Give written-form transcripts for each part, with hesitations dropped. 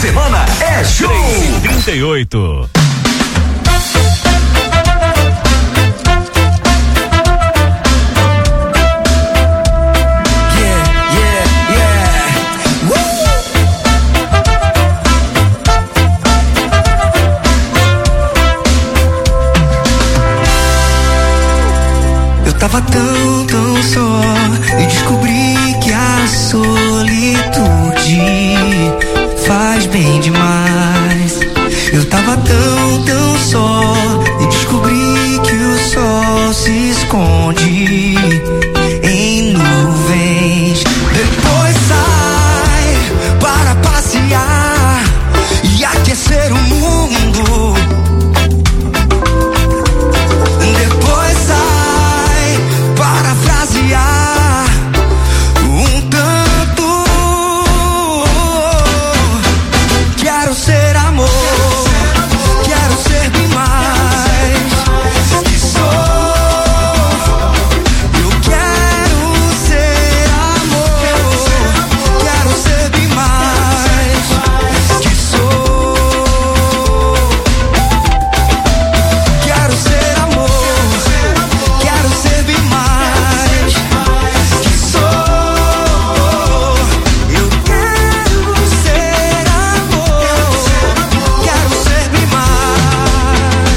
semana é show. 38. Tava tão só e descobri que a solitude faz bem demais. Eu tava tão só e descobri que o sol se esconde em nuvens. Depois sai para passear e aquecer o mundo. Depois sai para frasear um tanto. Quero ser amor, quero ser bem mais que sou. Eu quero ser amor, quero ser bem mais que sou. Quero ser amor, quero ser bem mais que sou. Eu quero ser amor, quero ser bem mais.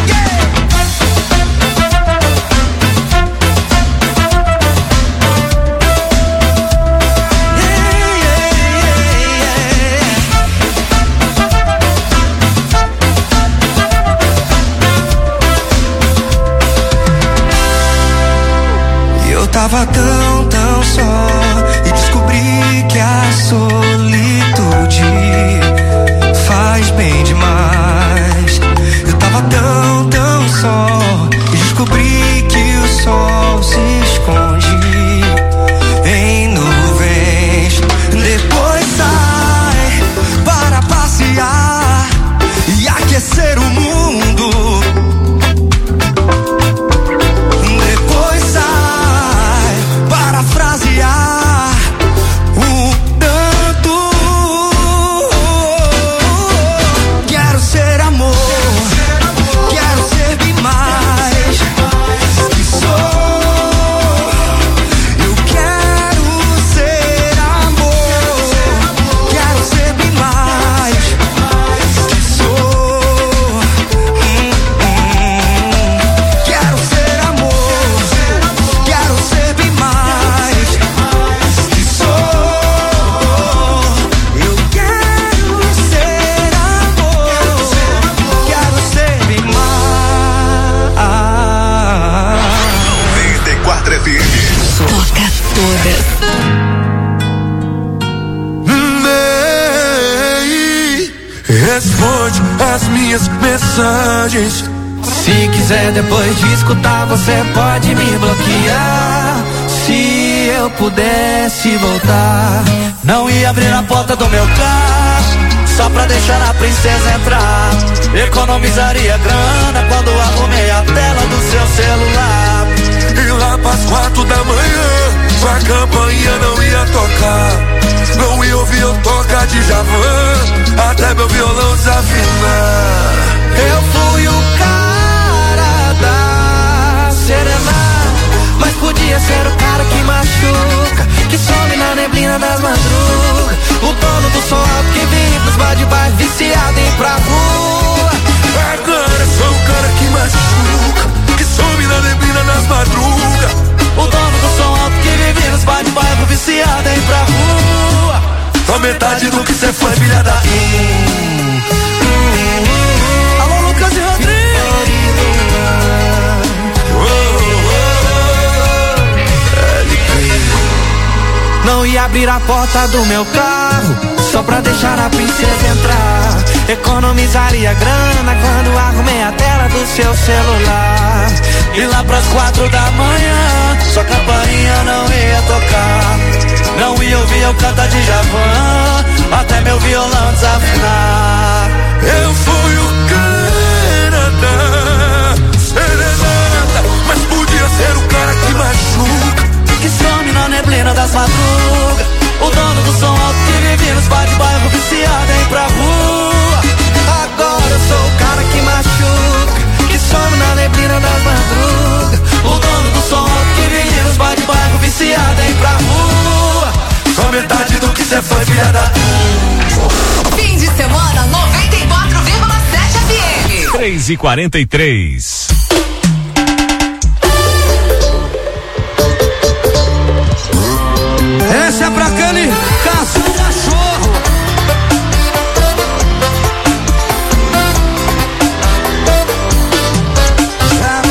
Eu tava tão só e descobri que a solitude faz bem demais. Eu tava tão só e descobri que o sol se esconde em nuvens. Depois sai para passear e aquecer o mundo. Depois sai para frasear o tanto. Quero ser amor, quero ser bem mais que sou. Eu quero ser amor, quero ser bem mais que sou. Quero ser amor, quero ser bem mais que sou. Eu quero ser amor, quero ser bem mais. 94 FM. Toca todas. Responde as minhas mensagens. Se quiser depois de escutar, você pode me bloquear. Se eu pudesse voltar, não ia abrir a porta do meu carro só pra deixar a princesa entrar. Economizaria grana quando arrumei a tela do seu celular. E lá pras 4 da manhã, sua campainha não ia tocar. Não ia ouvir eu tocar de Djavan, até meu violão desafinar. Eu fui o cara da serenata, mas podia ser o cara que machuca, que some na neblina das madrugas. O dono do som alto que vive nos bar de bairro, viciado em ir pra rua. Agora sou o cara que machuca, que some na neblina das madrugas. O dono do som alto que vive nos bar de bairro, viciado em ir pra rua. Só metade do que cê foi, filha da Alô, Lucas e Rodrigo. Não ia abrir a porta do meu carro só pra deixar a princesa entrar. Economizaria grana quando arrumei a tela do seu celular. E lá pras 4 da manhã, sua campainha não ia tocar. Não ia ouvir eu cantar de Djavan, até meu violão desafinar. Eu fui o cara da serenata, mas podia ser o cara que machuca, que some na neblina das madrugas. O dono do som alto que vive nos bar de bairro, viciado em ir pra rua. 3h43. Essa é pra aquele casal cachorro. Já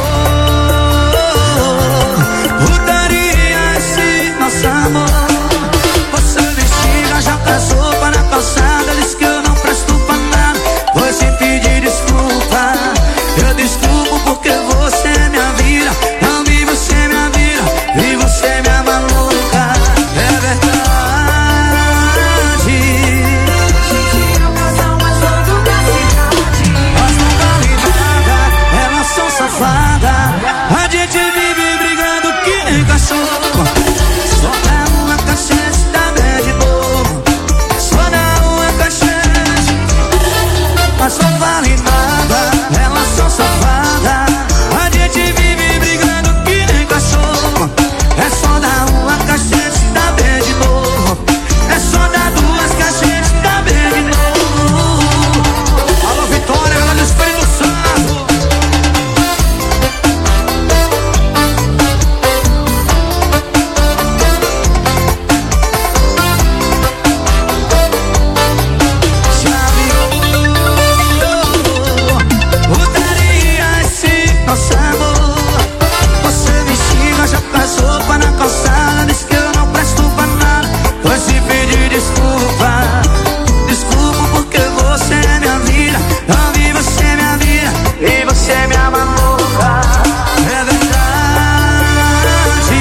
virou putaria esse nosso amor. Você me xinga, já casou para a calçada. Diz que eu não presto pra nada. Vou te pedir desculpa. Eu desculpo porque você é minha vida. Não vi você minha vida. Vi você minha maluca. É verdade. Nós não vale nada. Elas são safadas. A gente vive brigando que nem cachorro. Só dá uma cachete, tá bem de boa. Só dá uma cachete. Mas não vale nada. Elas são safadas. A gente vive brigando que nem cachorro. É só dar uma cachete, tá bem de novo. É só dar duas cachetes, tá bem de novo. Alô Vitória, galera do Espírito Santo. Já virou putaria esse nosso amor. Você me xinga, já passou pra na calçada. Diz que eu não presto pra nada. Vou te pedir desculpa. Desculpa porque você é minha vida. Não vi você minha vida. E você é minha maluca. É verdade.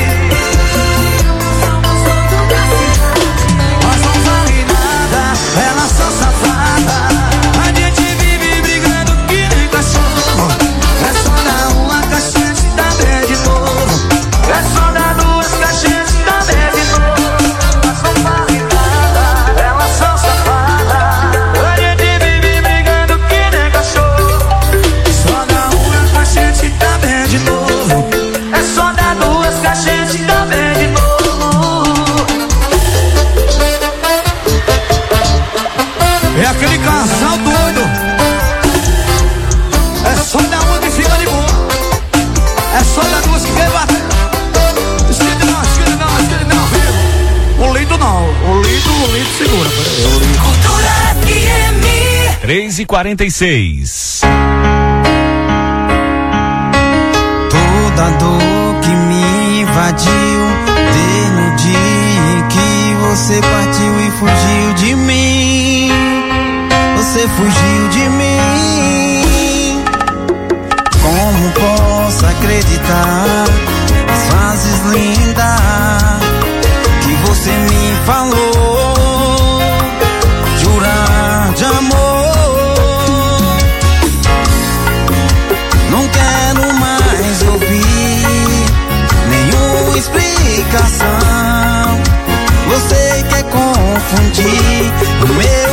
Nós não vale nada. Elas são safadas. A gente vive brigando que nem cachorro. É só dar uma cachete, tá bem de novo. É só dar duas cachetes, tá bem de novo. Nós não vale nada. Elas são safadas. A gente vive brigando que nem cachorro. Só dar uma cachete, tá bem de novo. É só dar duas cachetes, tá bem de novo. É aquele casal doido. É só dar uma que fica de boa. É só dar duas que quer bater. Esquece não, filho. O lindo não. O lindo segura. Peraí, o lindo. Cultura FM. 3h46. Toda dor que me invadiu desde o dia em que você partiu e fugiu de mim. Você fugiu de mim. Como posso acreditar nas frases lindas que você me falou? Jurar de amor. Não quero mais ouvir nenhuma explicação. Você quer confundir o meu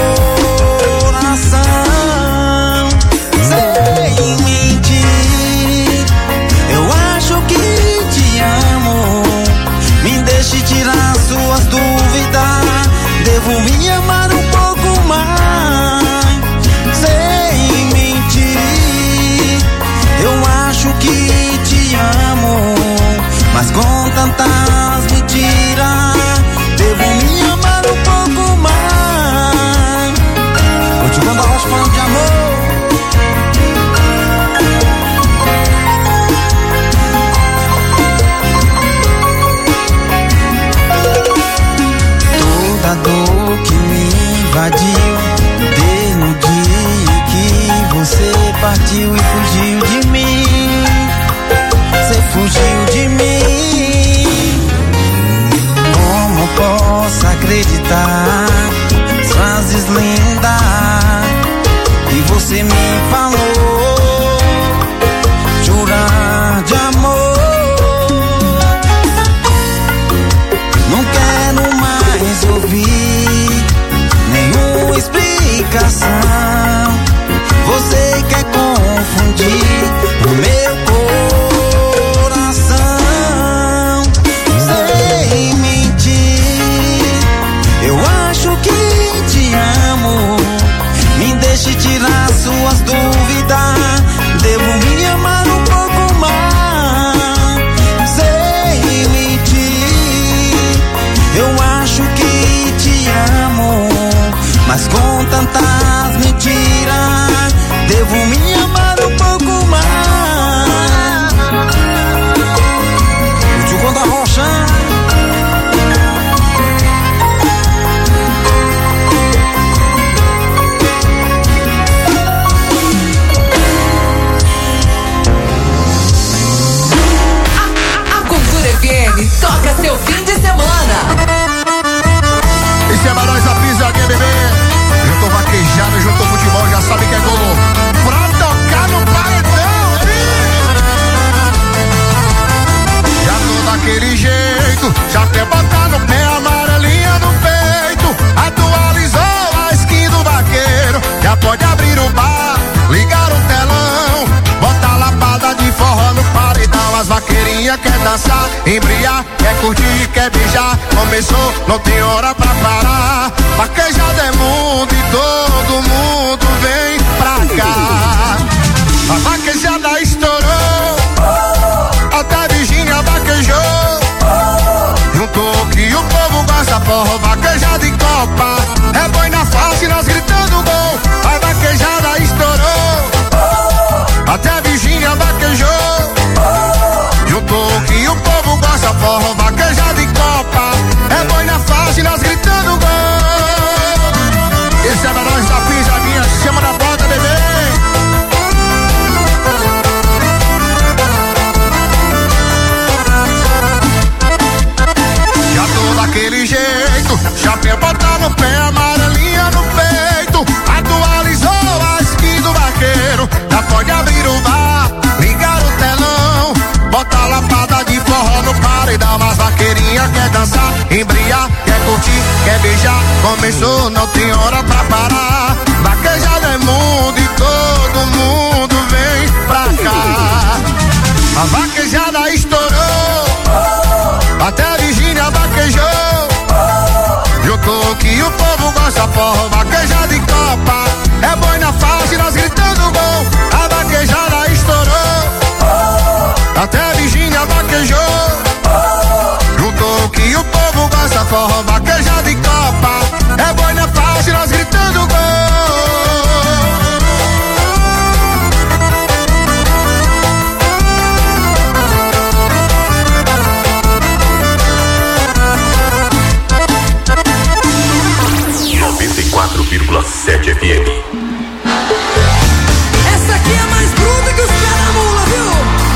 coração. Sem mentir, eu acho que te amo. Me deixe tirar suas dúvidas. Devo me amar um pouco mais. Sem mentir, eu acho que te amo. Mas com tantas mentiras, devo me amar um pouco mais. Continuando a rocha falando de amor. Toda dor que me invadiu desde o dia que você partiu e fugiu de mim. Você fugiu de mim. Como posso acreditar nas frases lindas que você me falou? Jurar de amor. Não quero mais ouvir nenhuma explicação. Você quer confundir o meu coração. Sem mentir, eu acho curtir, quer beijar, começou, não tem hora pra parar. Vaquejada é mundo e todo mundo vem pra cá. A vaquejada estourou, até Virgínia vaquejou. Juntou que o povo gosta, forró, vaquejada e copa. É boi na face, nós gritando gol. A vaquejada estourou, até Virgínia vaquejou. Juntou que o povo gosta, forró, vaquejada e copa. É boi na face, nós gritando gol. Esse é pra nós da pisadinha, chama da bota, bebê. Já tô daquele jeito, chapéu botar no pé, amarelinha no peito. Atualizou a skin do vaqueiro, já pode abrir o bar, ligar o telão. Bota a lapada de forró no paredão. Mas vaqueirinha quer dançar, embriar, quer curtir, quer beijar. Começou, não tem hora pra parar. Vaquejada é mundo e todo mundo vem pra cá. A vaquejada estourou, até Virgínia vaquejou. Juntou que o povo gosta, forró, vaquejada e copa. É boi na face, nós gritando gol. A vaquejada estourou, até Virgínia vaquejou. Juntou que o povo gosta, forró, vaquejada e copa. É boi na face, nós gritando gol. FM. Essa aqui é mais bruta que os pés da mula, viu?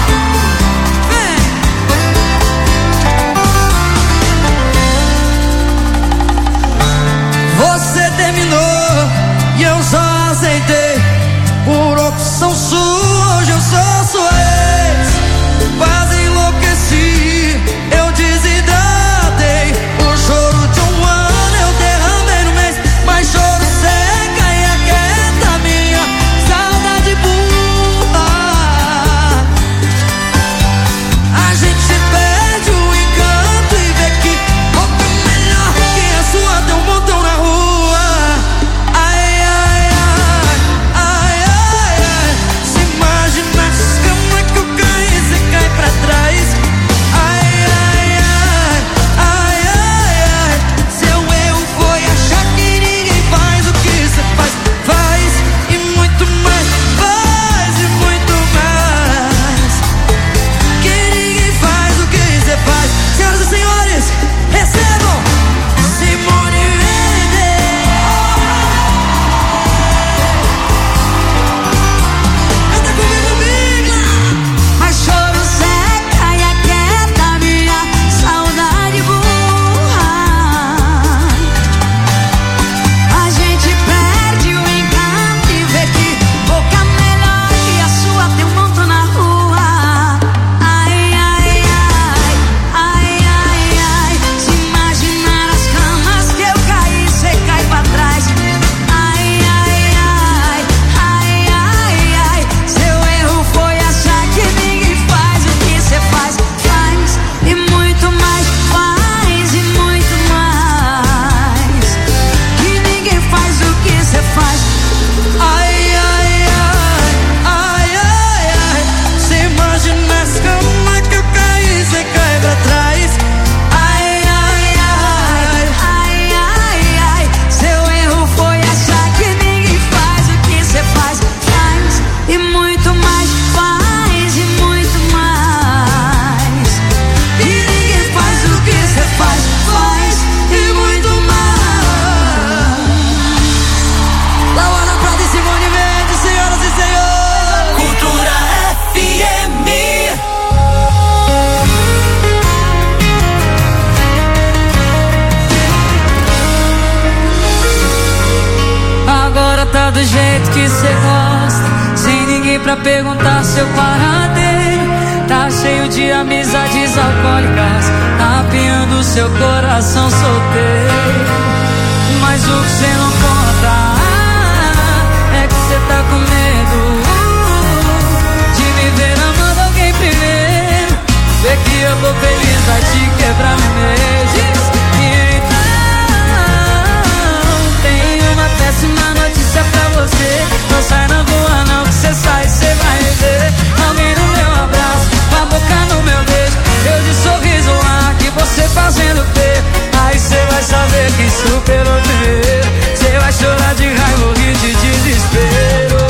Você terminou e eu só aceitei. Por opção sua, hoje eu sou sua ex. Quase enlouqueci, eu desidratei. O choro de um ano eu derramei no mês. Mas choro seca e aquieta minha saudade burra. A gente se perde o encanto e vê que boca melhor que a sua tem um montão na rua. Ai, ai, ai, ai, ai, ai. Se imagina as camas que eu caí, você cai pra trás. Ai, ai, ai, ai, ai, ai. Seu erro foi achar que ninguém faz o que você faz. Faz e muito mais, faz e muito mais. Que ninguém faz o que você faz. Senhoras e senhores, recebam Simone Mendes. Canta comigo, amiga. Mas choro seca e aquieta minha saudade burra. A gente perde o encanto e vê que boca melhor que a sua tem um montão na rua. Ai, ai, ai, ai, ai, ai. Se imaginar as camas que eu caí, cê cai pra trás. Ai, ai, ai, ai, ai, ai. Seu erro foi achar que ninguém faz o que cê faz. Faz e muito mais, faz e muito mais. Que ninguém faz o que cê faz. Ai, ai, ai, ai, ai, ai. Cê imagina as camas que eu caí, cê cai pra trás. Ai, ai, ai, ai, ai, ai. Seu erro foi achar que ninguém faz o que cê faz. Faz e muito mais, faz e muito mais. E ninguém faz o que cê faz. Faz e muito mais. Laura Prada e Simone Mendes, senhoras e senhores. Cultura FM. Agora tá do jeito que cê gosta, sem ninguém pra perguntar seu paradeiro. Tá cheio de amizades alcoólicas, tapeando seu coração solteiro. Mas o que cê não conta é que cê tá com medo de me ver amando alguém primeiro. Vê que eu tô feliz, vai te quebrar superou primeiro. Cê vai chorar de raiva ou rir de desespero.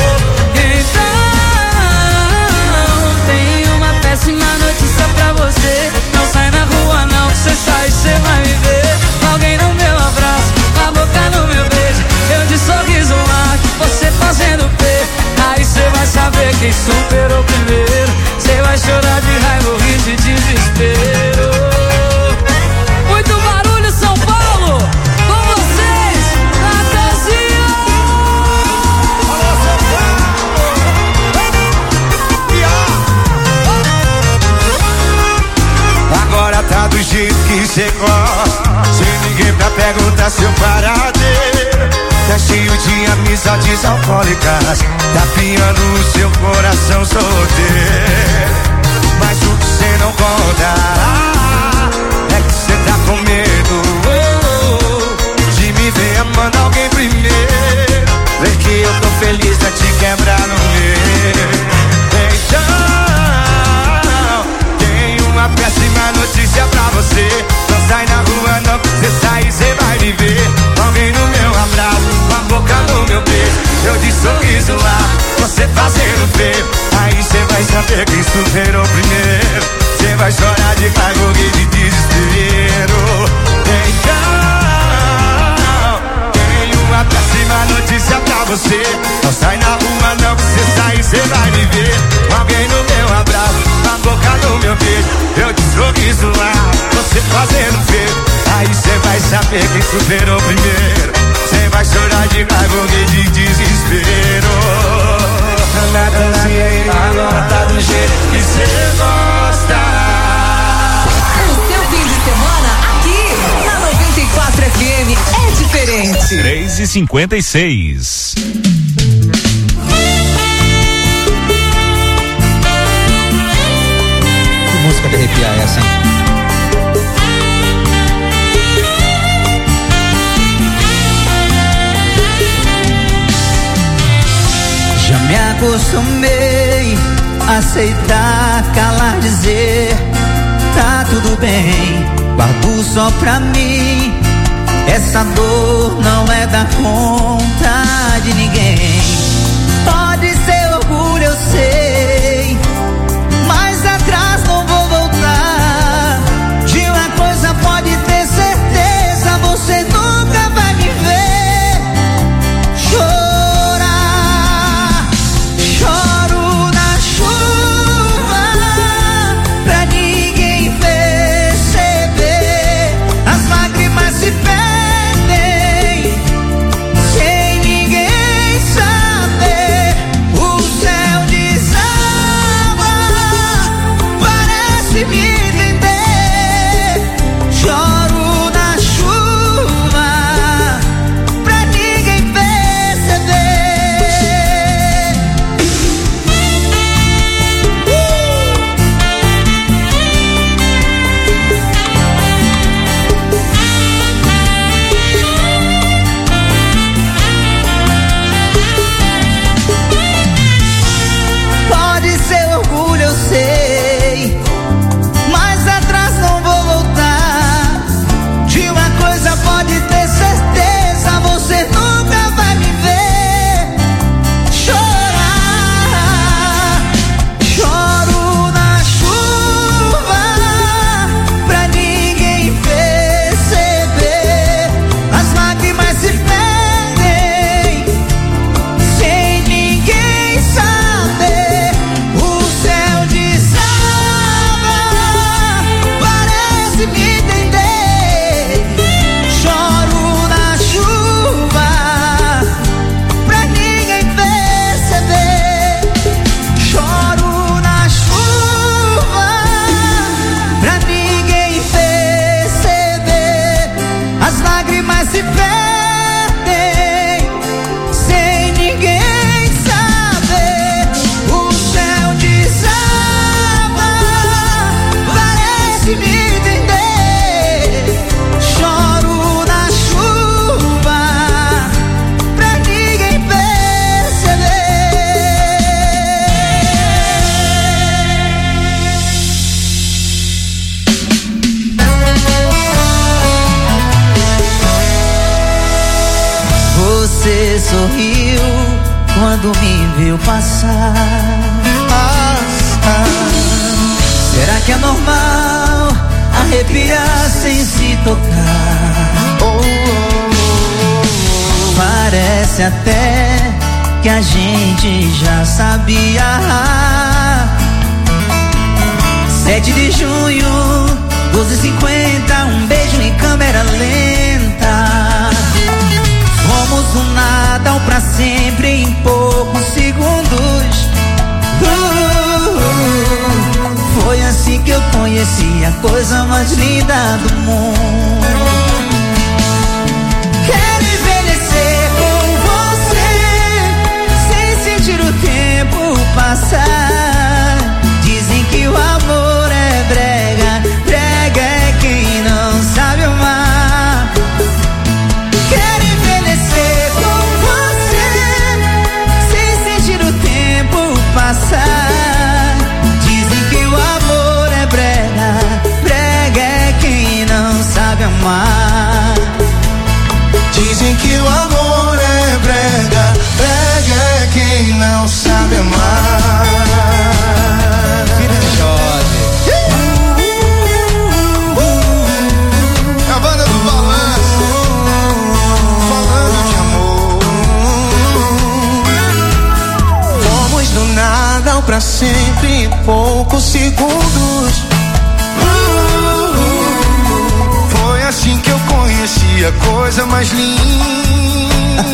Então, tem uma péssima notícia pra você. Não sai na rua não, que cê sai, cê vai me ver. Alguém no meu abraço, a boca no meu beijo, eu de sorriso lá, você fazendo P. Aí cê vai saber quem superou primeiro. Cê vai chorar de raiva ou rir de desespero. Muito barulho, São Paulo! Com vocês, Natanzinho! Alô, São Paulo! Agora tá do jeito que cê gosta, sem ninguém pra perguntar seu paradeiro. Tá cheio de amizades alcoólicas, tá piando o seu coração solteiro. Mas o que cê não conta é que cê tá com medo de me ver amando alguém primeiro. Vê que eu tô feliz a te quebrar no meio. Então, tem uma péssima notícia pra você. Não sai na rua não, cê sai, cê vai me ver. Alguém no meu abraço, com a boca no meu beijo, eu de sorriso lá, você fazendo feio. Aí cê vai saber quem superou primeiro. Cê vai chorar de raiva e de desespero. Então, tenho uma péssima notícia pra você. Não sai na rua não, que cê sai, cê vai me ver. Alguém no meu abraço, com a boca no meu beijo, eu de sorriso lá, você fazendo feio. Aí cê vai saber quem superou primeiro. Cê vai chorar de raiva e de desespero. Agora tá do jeito que cê gosta. O seu fim de semana aqui na 94 FM é diferente. 3h56. Que música de arrepiar é essa, hein? Já me acostumei a aceitar, calar, dizer tá tudo bem, guardo só pra mim. Essa dor não é da conta de ninguém. Pode ser orgulho, eu sei, mas atrás não vou voltar. De uma coisa pode ter certeza, você nunca vai me ver chorar. Choro na chuva pra ninguém perceber. As lágrimas se perdem sem ninguém saber. O céu desaba você sorriu quando me viu passar. Será que é normal arrepiar sem se tocar? Parece até que a gente já sabia. 7 de junho, 12h50, um beijo em câmera lenta. Fomos do nada ao pra sempre em poucos segundos. Foi assim que eu conheci a coisa mais linda do mundo. Quero envelhecer com você, sem sentir o tempo passar. Dizem que o amor é brega, brega é quem não sabe amar. Quero envelhecer com você, sem sentir o tempo passar. Dizem que o amor é brega, brega é quem não sabe amar. Dizem que o amor é brega, brega é quem não sabe amar. Filho de Jorge. A banda do balanço, falando de amor. Fomos do nada ao pra sempre em poucos segundos. Foi assim que eu conheci a coisa mais linda.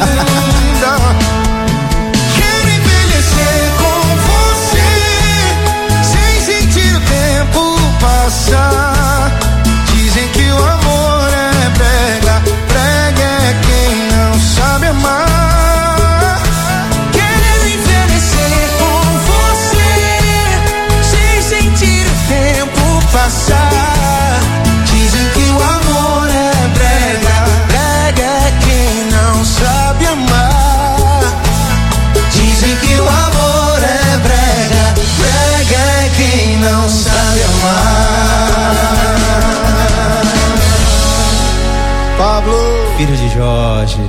Quero envelhecer com você, sem sentir o tempo passar. Dizem que o amor é brega, brega é quem não sabe amar. Quero envelhecer com você, sem sentir o tempo passar. Dizem que o amor é brega, brega é quem não sabe amar. Dizem que o amor é brega, brega é quem não sabe amar. Pablo. Filho de Jorge.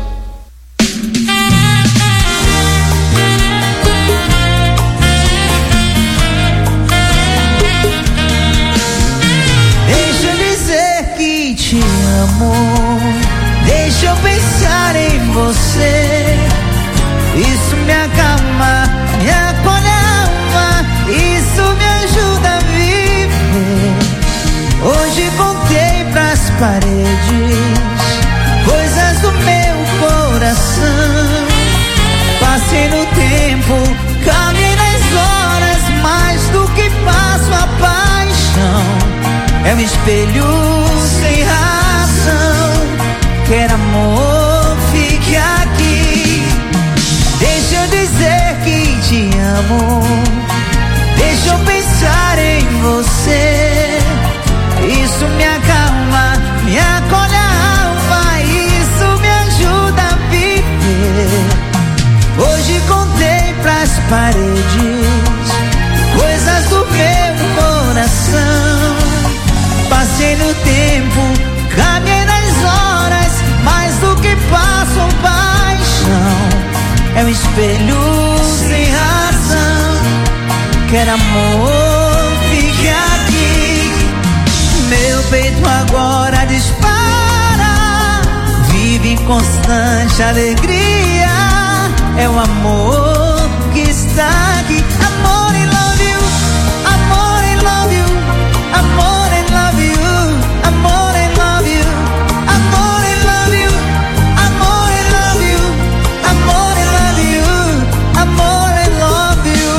Deixa eu dizer que te amo. Deixa eu pensar em você. Isso me acalma, me acolhe a alma. Isso me ajuda a viver. Hoje contei pras paredes coisas do meu coração. Passei no tempo, caminhei nas horas, mais do que passo a paixão. É um espelho sem razão. Quer amor, fique aqui. Deixa eu dizer que te amo. Deixa eu pensar em você. Isso me acalma, me acolhe a alma. Isso me ajuda a viver. Hoje contei pras paredes coisas do meu coração. Passei no tempo, caminhei nas horas, mais do que passo paixão. É um espelho sem razão. Quer amor, fique aqui. Meu peito agora dispara, vive em constante alegria. É o amor que está aqui. Amor, I love you. Amor, I love you. Amor, I love you. Amor, I love you. Amor, I love you. Amor, I love you. Amor, I love you. Amor, I love you.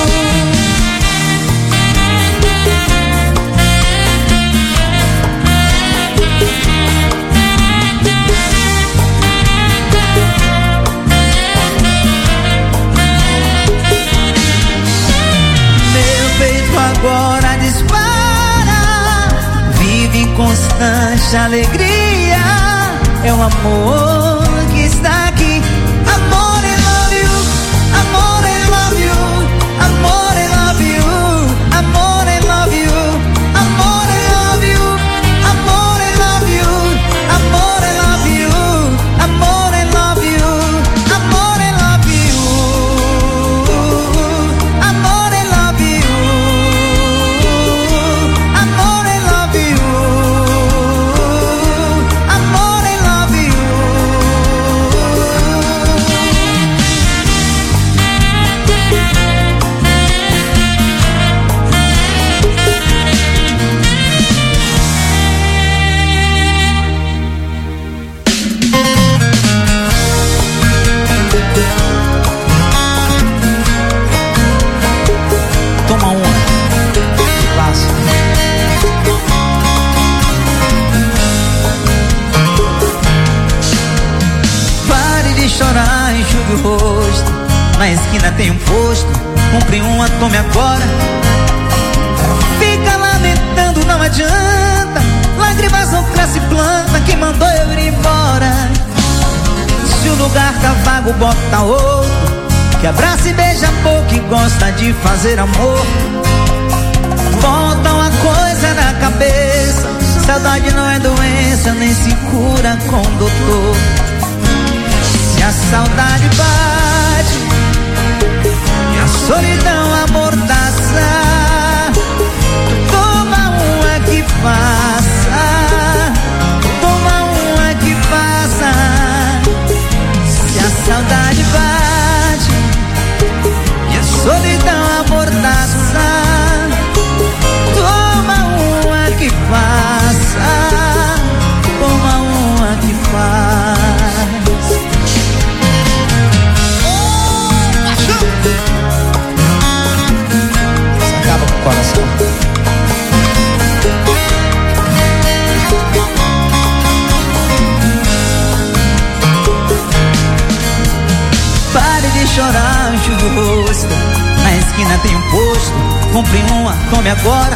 Meu peito agora dispara, vive em constante alegria. É o amor que está aqui. Amor, I love you. Amor, I love you. Amor, I love you. Amor, I love you. Amor, I love you. Amor, I love you. Amor, I love you. Amor, I love you. chorar, enxugue o rosto. Na esquina tem um posto, compre uma, tome agora. Fica lamentando, não adianta. Lágrimas não cresce planta, quem mandou eu ir embora. Se o lugar tá vago, bota outro, que abraça e beija pouco e gosta de fazer amor. Bota uma coisa na cabeça, saudade não é doença, nem se cura com doutor. Se a saudade bate e a solidão amordaça, toma uma que passa, toma uma que passa. Se a saudade bate e a solidão amordaça, toma uma que passa, toma uma que faz. Isso acaba com o coração. Pare de chorar, enxugue o rosto. Na esquina tem um posto, compre uma, tome agora.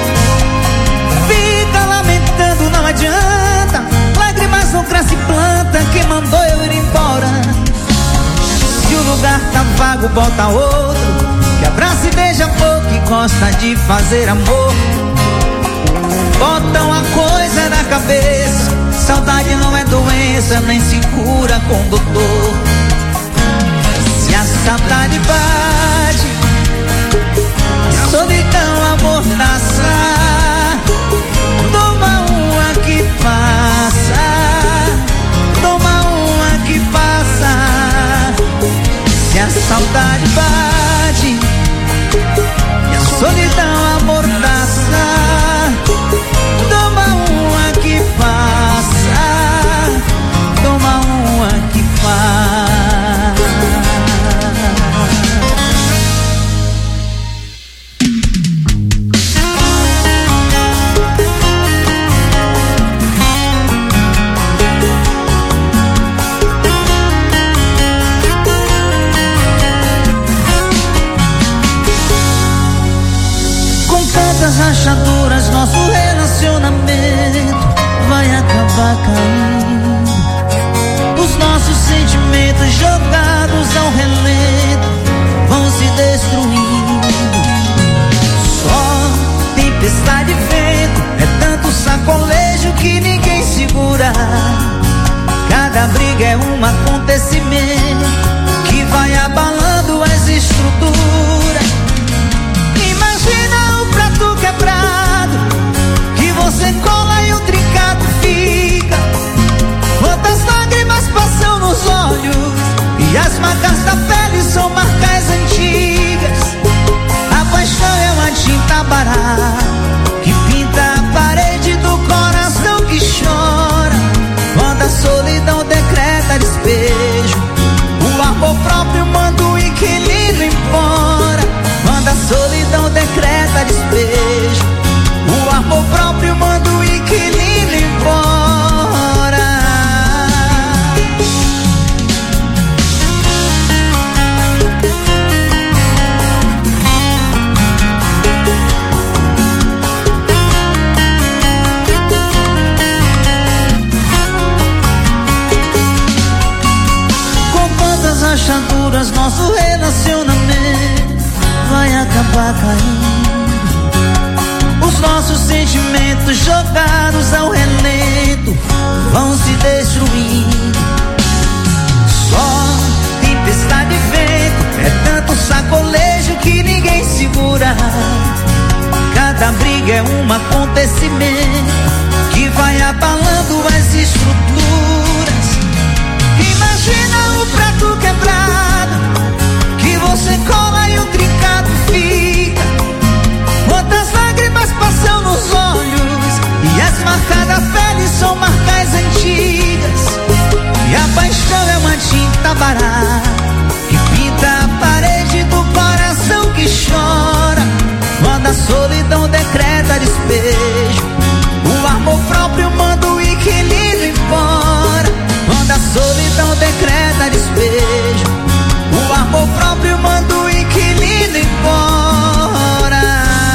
Fica lamentando, não adianta. Lágrimas não cresce planta, quem mandou eu ir embora. Se o lugar tá vago, bota outro, que abraça e beija pouco e gosta de fazer amor. Bota uma coisa na cabeça, saudade não é doença, nem se cura com doutor. Se a saudade bate, a solidão amordaça, toma uma que passa, toma uma que passa. Se a saudade bate e a solidão amordaça, toma uma que passa, toma uma que passa. Rachaduras, nosso relacionamento vai acabar caindo. Os nossos sentimentos jogados ao relento vão se destruindo. Só tempestade e vento, é tanto sacolejo que ninguém segura. Cada briga é um acontecimento que vai abalando as estruturas. Imagina o prato quebrado que você cola e o trincado fica. Quantas lágrimas passam nos olhos e as marcas da pele são marcas antigas. A paixão é uma tinta barata que pinta a parede do coração que chora. Quando a solidão decreta despejo, o amor próprio manda o inquilino embora. Quando a solidão decreta despejo, o amor próprio manda o inquilino embora. Com quantas rachaduras nosso relacionamento vai acabar caindo. Os nossos sentimentos jogados ao relento vão se destruindo. Só tempestade e vento, é tanto sacolejo que ninguém segura. Cada briga é um acontecimento que vai abalando as estruturas. Imagina o prato quebrado que você cola e o trincado fica. Quantas lágrimas passam nos olhos e as marcas da pele são marcas antigas. E a paixão é uma tinta barata que pinta a parede do coração que chora. Quando a solidão decreta despejo, o amor próprio manda o inquilino embora. Quando a solidão decreta cada despejo. O amor próprio manda o inquilino embora.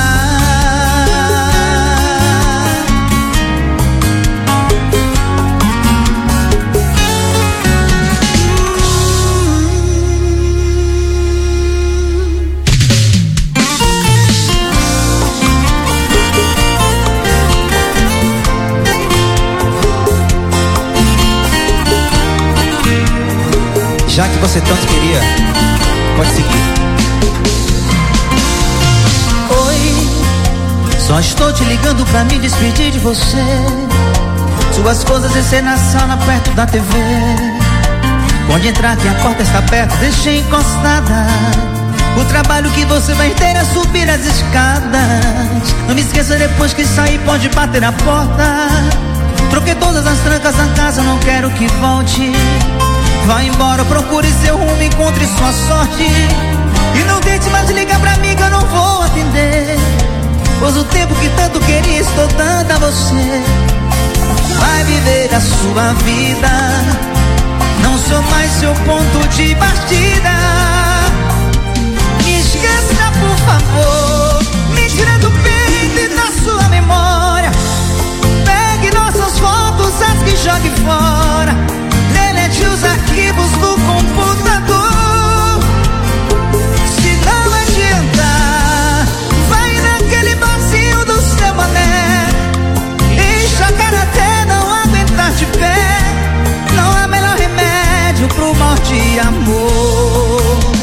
Já que você tanto queria, pode seguir. Oi, só estou te ligando pra me despedir de você. Suas coisas descer na sala perto da TV. Pode entrar que a porta está aberta, deixei encostada. O trabalho que você vai ter é subir as escadas. Não me esqueça, depois que sair pode bater a porta. Troquei todas as trancas da casa, não quero que volte. Vá embora, procure seu rumo, encontre sua sorte. E não tente mais ligar pra mim que eu não vou atender, pois o tempo que tanto queria estou dando a você. Vai viver a sua vida, não sou mais seu ponto de partida. Me esqueça, por favor, me tira do peito e da sua memória. Pegue nossas fotos, as que jogue fora. Delete os arquivos do computador. Se não adiantar, vai naquele barzinho do seu mané. Enche a cara até não aguentar de pé. Não há melhor remédio pro mal de amor.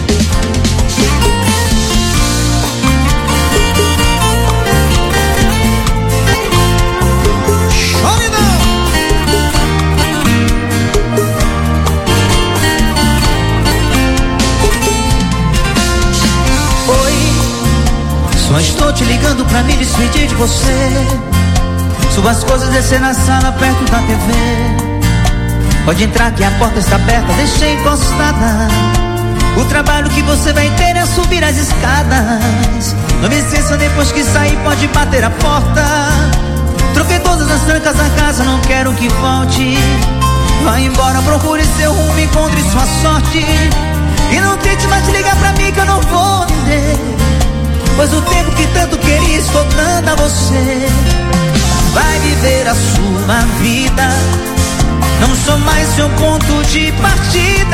Só estou te ligando pra me despedir de você. Suas coisas descer na sala perto da TV. Pode entrar que a porta está aberta, deixei encostada. O trabalho que você vai ter é subir as escadas. Não me esqueça, depois que sair pode bater a porta. Troquei todas as trancas da casa, não quero que volte. Vá embora, procure seu rumo, encontre sua sorte. E não tente mais ligar pra mim que eu não vou atender, pois o tempo que tanto queria estou dando a você. Vai viver a sua vida, não sou mais seu ponto de partida.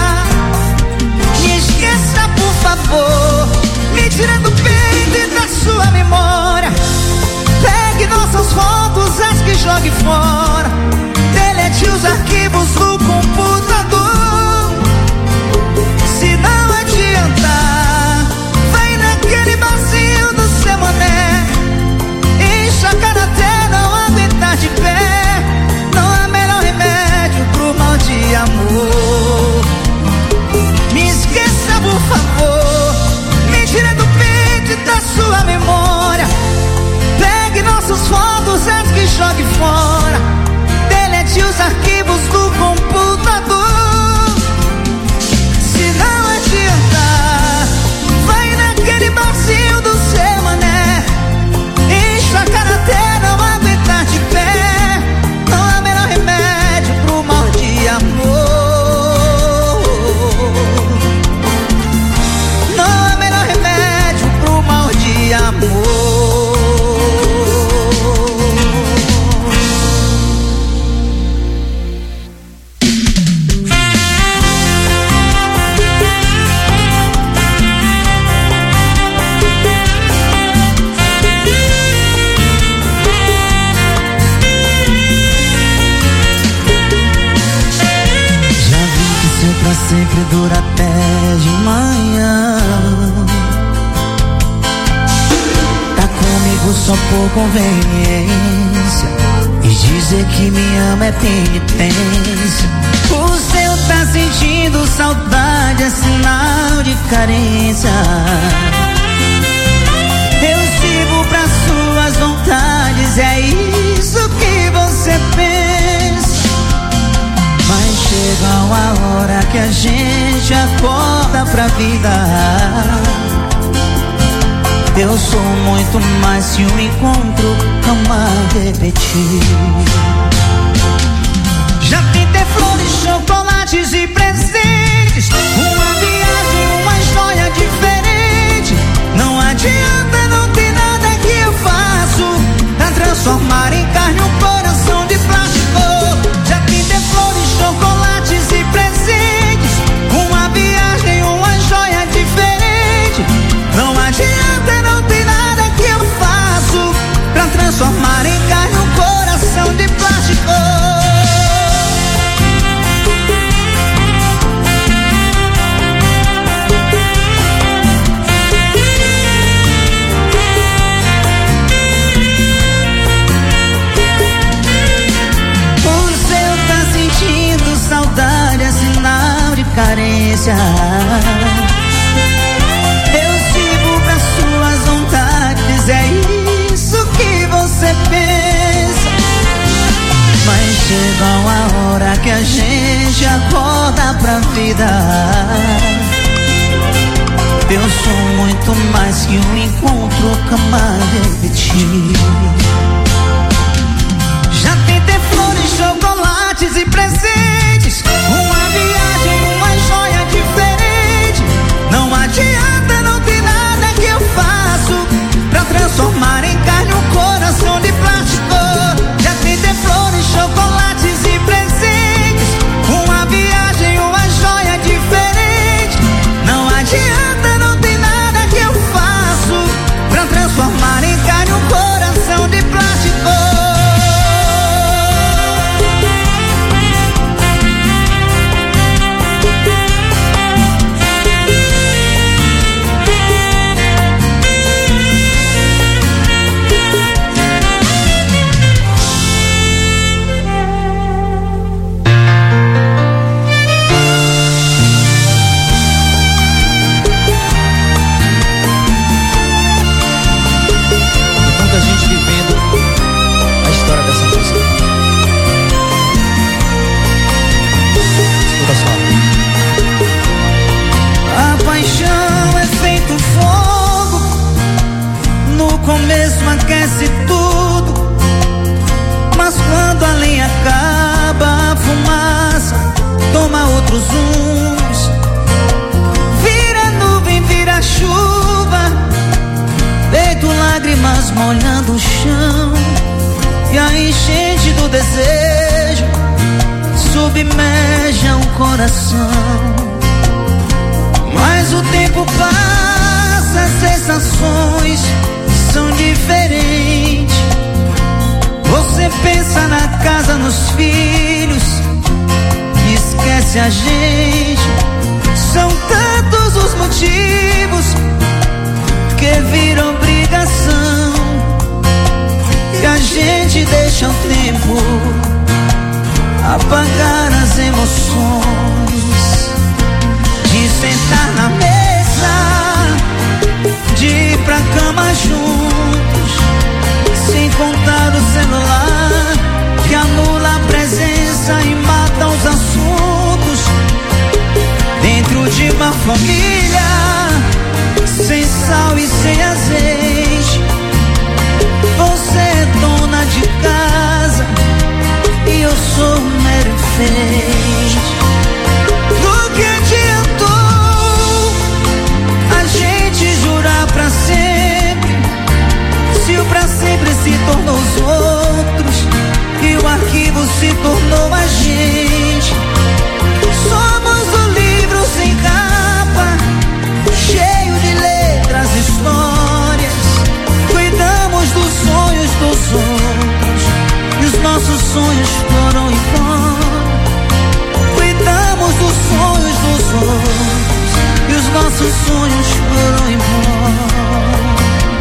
Me esqueça, por favor, me tira do peito e da sua memória. Pegue nossas fotos, as que jogue fora. Delete os arquivos do computador. Se não adiantar, aquele barzinho do seu mané. Enche a cara até não aguentar de pé. Não há melhor remédio pro mal de amor. Me esqueça, por favor, me tire do peito e da sua memória. Pegue nossas fotos, as que jogue fora. Delete os arquivos do computador. Se não adiantar, aquele barzinho do seu mané. Enche a cara até não aguentar de pé. Não há melhor remédio pro mal de amor. Não há melhor remédio pro mal de amor. Sempre dura até de manhã. Tá comigo só por conveniência e dizer que me ama é penitência. O seu tá sentindo saudade é sinal de carência. Eu sirvo pras suas vontades, é isso que você pensa. Mas chega uma hora que a gente acorda pra vida. Eu sou muito mais que um encontro, não a repetir. Já tentei flores, chocolates e presentes. carência. Eu sirvo pras suas vontades, é isso que você pensa. Mas chega uma hora que a gente acorda pra vida. Eu sou muito mais que um encontro camado repetido. Já tentei flores, chocolates e presentes, uma viagem, uma joia diferente. Não adianta, não tem nada que eu faço pra transformar em carne um coração de plástico. Já tentei flores, chocolates e presentes, uma viagem, uma joia diferente. Não adianta, não tem nada que eu faço pra transformar em carne um coração de plástico. A paixão é feito fogo, no começo aquece tudo, mas quando a lenha acaba, a fumaça toma outros rumos. Vira nuvem, vira chuva, feito lágrimas molhando o chão. E a enchente do desejo submerge o coração. Mas o tempo passa, as sensações são diferentes. Você pensa na casa, nos filhos, e esquece a gente. São tantos os motivos que viram obrigação, que a gente deixa o tempo apagar as emoções. De sentar na mesa, de ir pra cama juntos, sem contar o celular que anula a presença e mata os assuntos. Dentro de uma família, sem sal e sem azeite, você é dona de casa e eu sou um mero enfeite. Do que adiantou a gente jurar pra sempre, se o pra sempre se tornou os outros e o arquivo se tornou a gente? Somos o livro sem capa, cheio de letras e histórias. Cuidamos dos sonhos dos outros e os nossos sonhos foram embora. Cuidamos dos sonhos dos outros e os nossos sonhos foram embora.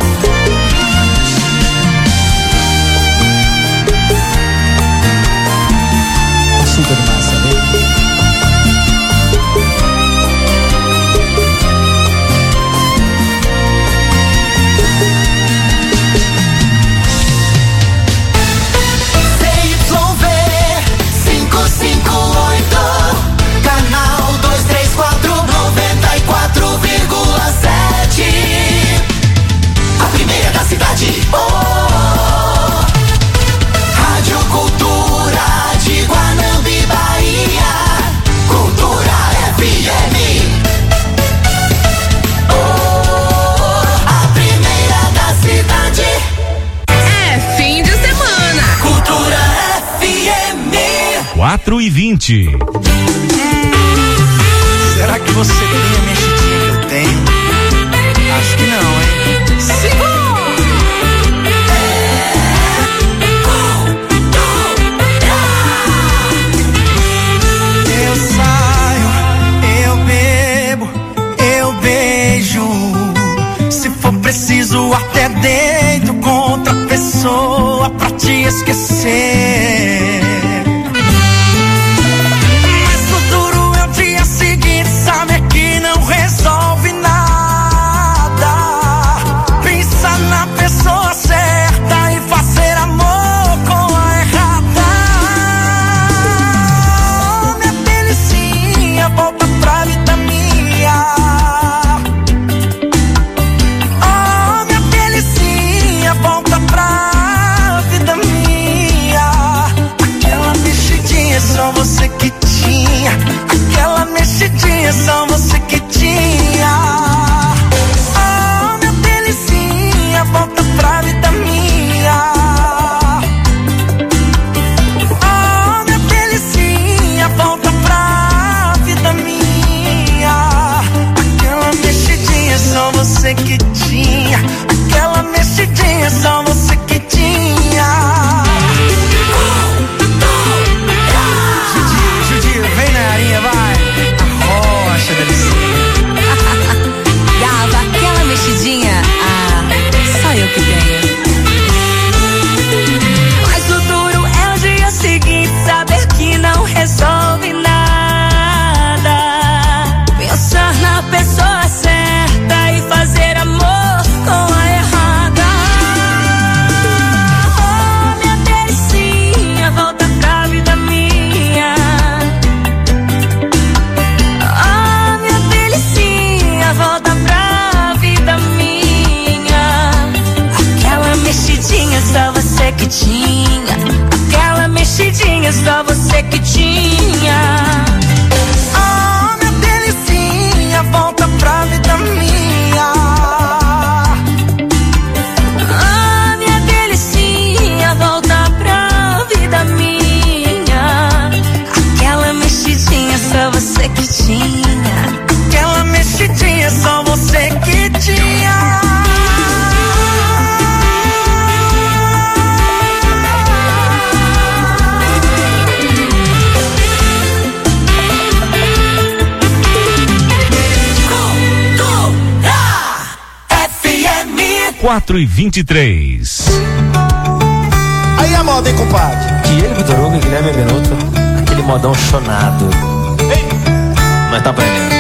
Açúcar de massa, né? Canal 234, 94,7. A primeira da cidade. Oh, Rádio Cultura de Guanambi, Bahia. Cultura FM. Oh, a primeira da cidade. É fim de semana. Cultura FM. 4h20. Será que você tem a mexidinha que eu tenho? Acho que não, hein? Segura! Eu saio, eu bebo, eu beijo. Se for preciso, até deito contra a pessoa pra te esquecer. Mas no duro é o dia seguinte. quietinha, aquela mexidinha, só você que tinha. Oh, minha delicinha, volta pra vida minha. Oh, minha delicinha, volta pra vida minha. Aquela mexidinha, só você que tinha. Aquela mexidinha, só você que tinha. Judia, vem na arinha, vai. Arrocha, delicinha. Gava, aquela mexidinha, só eu que tenho. Mas o duro é o dia seguinte, saber que não resolve nada. Pensar na pessoa certa e fazer amor com a errada. Oh, minha delicinha, volta pra vida minha. Oh, minha delicinha, volta pra vida minha. Aquela mexidinha, só você que tinha. Aquela mexidinha, só você que tinha. Oh, minha delicinha, volta pra vida minha. Ah, minha delicinha, volta pra vida minha. Aquela mexidinha, só você que tinha. Aquela mexidinha, só você que tinha. FM 4h23. Aí a moda, hein, compadre? Diego Vitor Hugo e Guilherme Benuto. Aquele modão chonado. Mas tá aprendendo.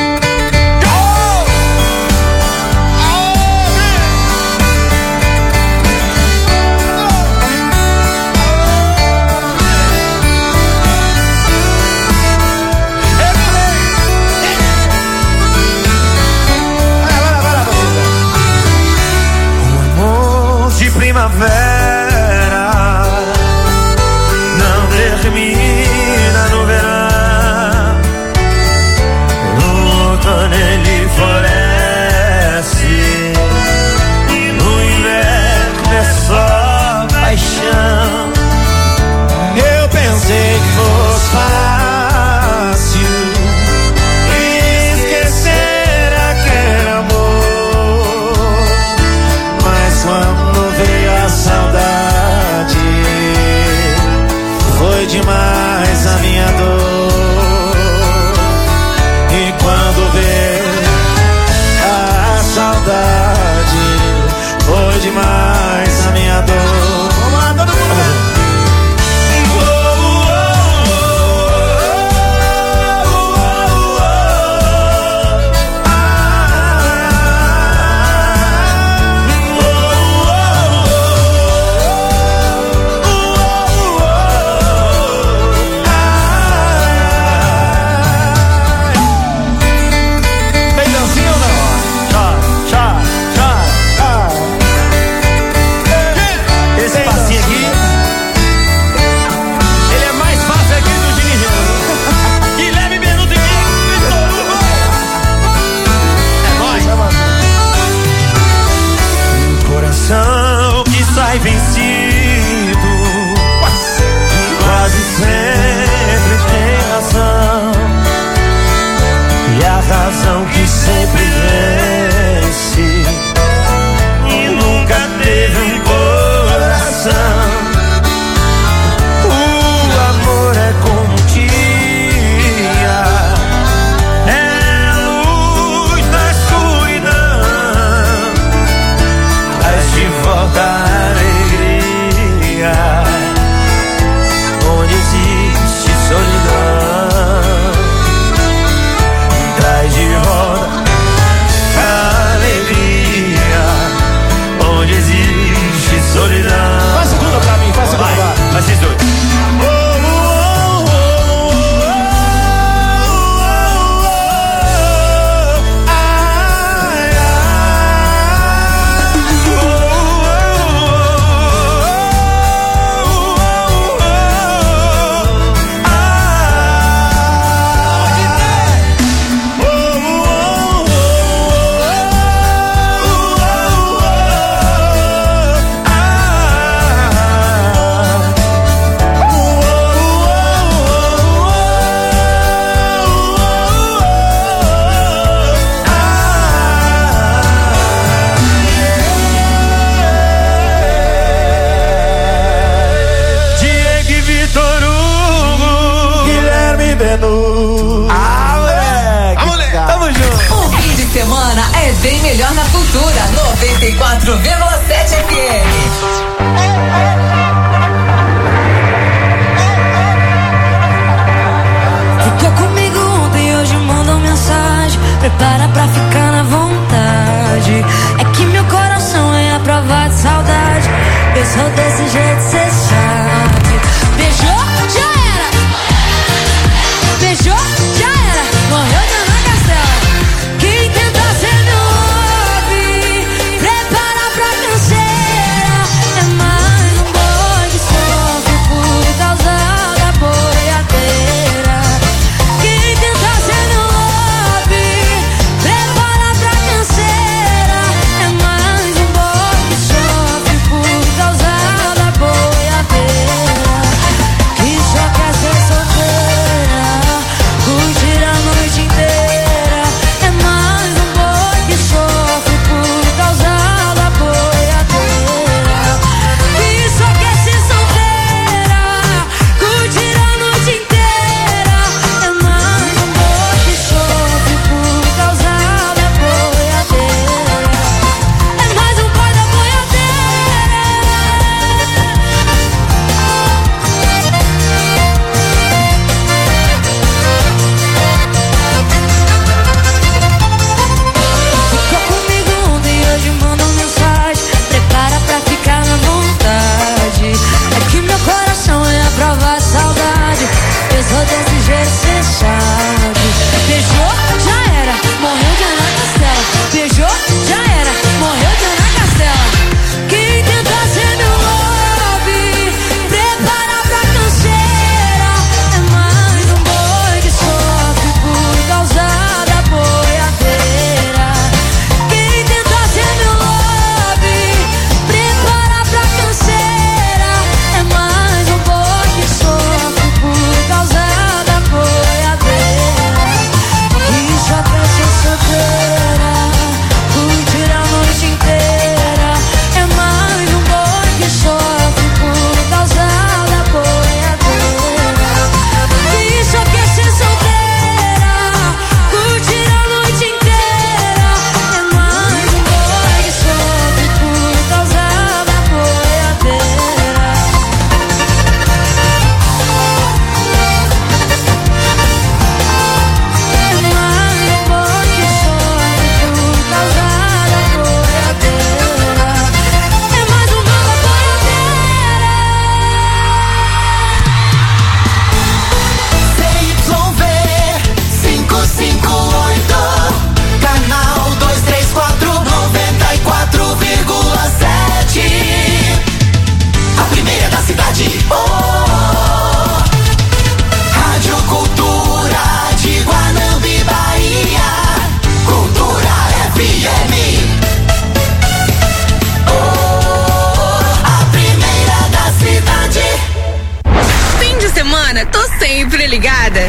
De primavera não termina no verão. 94,7 FM. Ficou comigo ontem e hoje mandou mensagem. Prepara pra ficar na vontade. É que meu coração é a prova de saudade. Eu sou desse jeito, cê sabe. Beijou, já era. Beijou, já era. Morreu de Ana Castela. Quem tenta ser meu love, prepara pra canseira. É mais um boi que sofre por causa da boiadeira. Quem tenta ser meu love, prepara pra canseira. É mais um boi que sofre por causa da boiadeira. Que só quer ser solteira, curtir a noite inteira. É mais um boi que sofre por causa da boiadeira. Que só quer ser solteira, curtir a noite inteira. É mais um boi que sofre por causa da boiadeira. É mais um boi da boiadeira. Ficou comigo ontem e hoje mandou mensagem. Prepara pra ficar na vontade. É que meu coração é a prova de saudade. Eu sou desse jeito, cê sabe. Beijou, já era. Morreu de Ana Castela. Beijou, já era. Morreu de Ana Castela. Quem tenta ser meu love, prepara pra canseira. É mais um boi que sofre por causa da boiadeira. Quem tenta ser meu love, prepara pra canseira. É mais um boi que sofre por causa da boiadeira. Que só quer ser solteira, curtir a noite inteira. É mais um boi que sofre por causa da boiadeira. Que só quer ser solteira, curtir a noite inteira. É mais um boi que sofre por causa da boiadeira. É mais um boi que sofre por causa da boiadeira. É mais um boi da boiadeira. CYV 558, canal 234, 94,7. A primeira da cidade. Oh, Rádio Cultura de Guanambi, Bahia. Cultura FM. Oh, a primeira da cidade. Fim de semana, tô sempre ligada.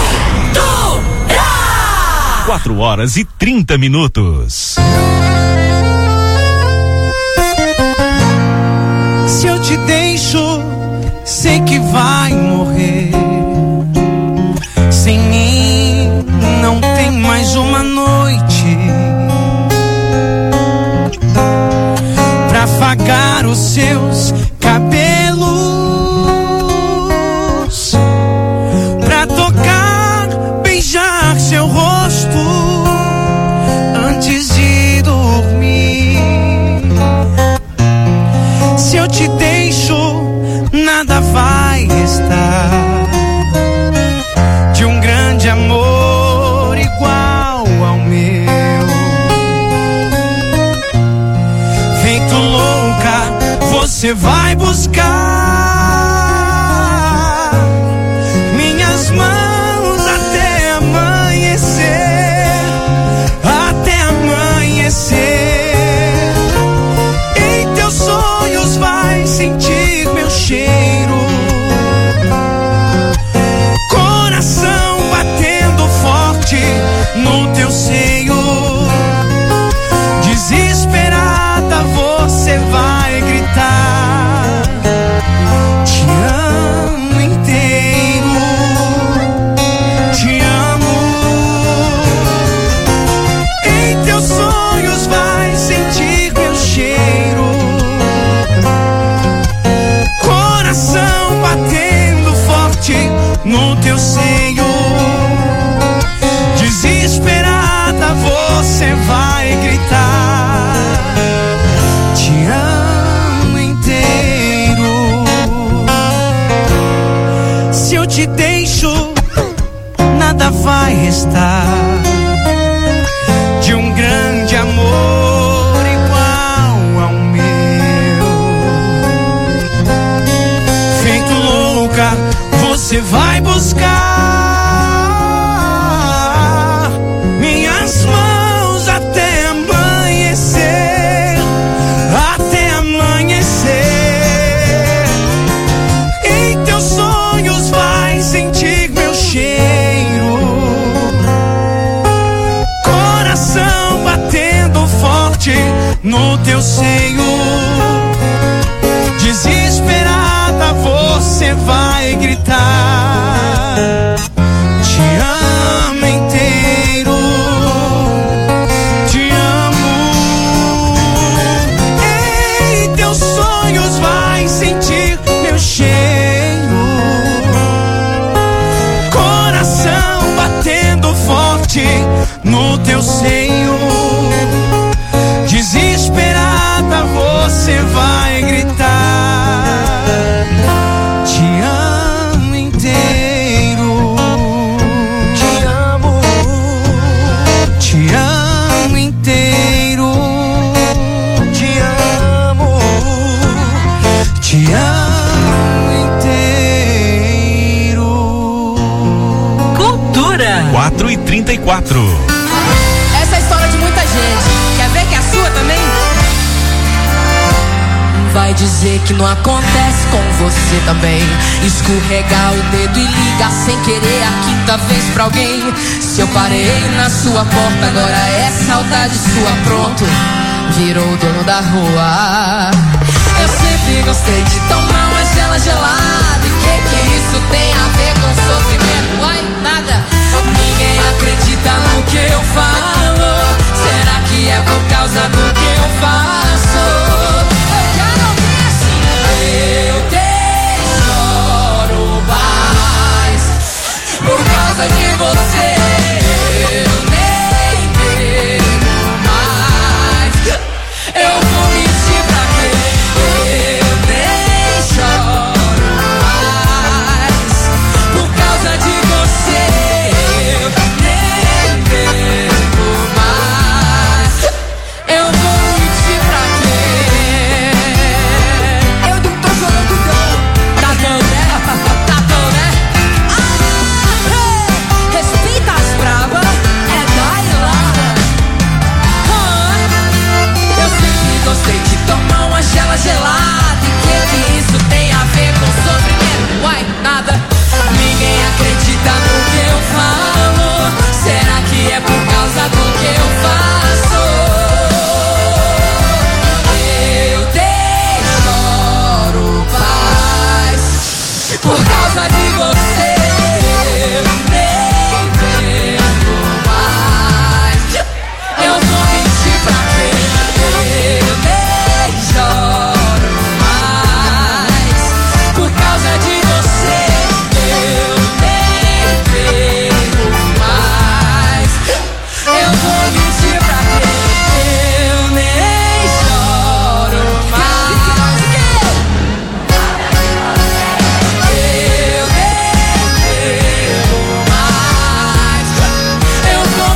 4 horas e 30 minutos. Se eu te deixo, sei que vai morrer. Sem mim, não tem mais uma noite pra afagar os seus cabelos, pra tocar, beijar seu rosto antes de dormir. Se eu te deixo, nada vai restar de um grande amor igual ao meu. Feito louca, você vai buscar minhas mãos até amanhecer, até amanhecer. Em teus sonhos vai sentir meu cheiro, coração batendo forte no teu seio. Desesperada você vai gritar, restar de um grande amor igual ao meu. Feito louca, você vai buscar minhas mãos até amanhecer, até amanhecer. Em teus sonhos vai sentir meu cheiro, coração batendo forte no teu seio. Desesperada você vai gritar: te amo inteiro, te amo. Em teus sonhos vai sentir meu cheiro, coração batendo forte no teu seio. Desesperada você vai gritar: te amo inteiro, te amo inteiro, te amo inteiro. Cultura. 4h34. Essa é a história de muita gente. Quer ver que é a sua também? Vai dizer que não acontece com você também. Escorregar o dedo e ligar sem querer a quinta vez pra alguém. Se eu parei na sua porta, agora é saudade sua. Pronto, virou o dono da rua. Eu sempre gostei de tomar uma gela gelada. E que isso tem a ver com sofrimento? Ai,